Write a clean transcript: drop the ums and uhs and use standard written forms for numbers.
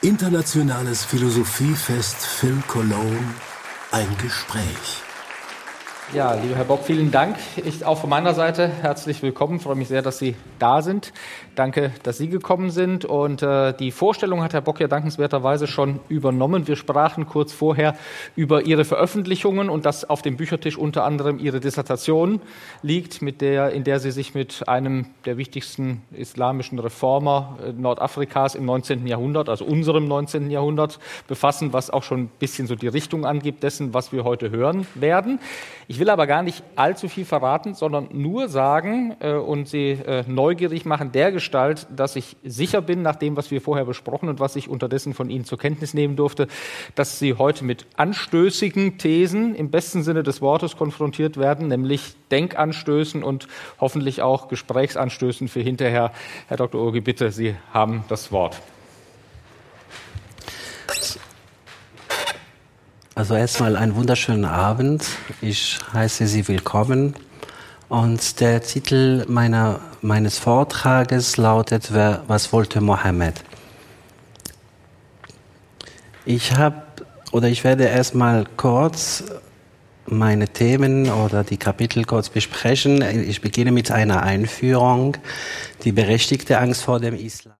Internationales Philosophiefest Phil Cologne, ein Gespräch. Ja, lieber Herr Bock, vielen Dank. Auch von meiner Seite herzlich willkommen. Ich freue mich sehr, dass Sie da sind. Danke, dass Sie gekommen sind. Und die Vorstellung hat Herr Bock ja dankenswerterweise schon übernommen. Wir sprachen kurz vorher über Ihre Veröffentlichungen und dass auf dem Büchertisch unter anderem Ihre Dissertation liegt, in der Sie sich mit einem der wichtigsten islamischen Reformer Nordafrikas im 19. Jahrhundert, also unserem 19. Jahrhundert, befassen, was auch schon ein bisschen so die Richtung angibt dessen, was wir heute hören werden. Ich will aber gar nicht allzu viel verraten, sondern nur sagen und Sie neugierig machen dergestalt, dass ich sicher bin, nach dem, was wir vorher besprochen und was ich unterdessen von Ihnen zur Kenntnis nehmen durfte, dass Sie heute mit anstößigen Thesen im besten Sinne des Wortes konfrontiert werden, nämlich Denkanstößen und hoffentlich auch Gesprächsanstößen für hinterher. Herr Dr. Urgi, bitte, Sie haben das Wort. Also erstmal einen wunderschönen Abend. Ich heiße Sie willkommen. Und der Titel meines Vortrages lautet, was wollte Mohammed? Ich werde erstmal kurz meine Themen oder die Kapitel kurz besprechen. Ich beginne mit einer Einführung, die berechtigte Angst vor dem Islam.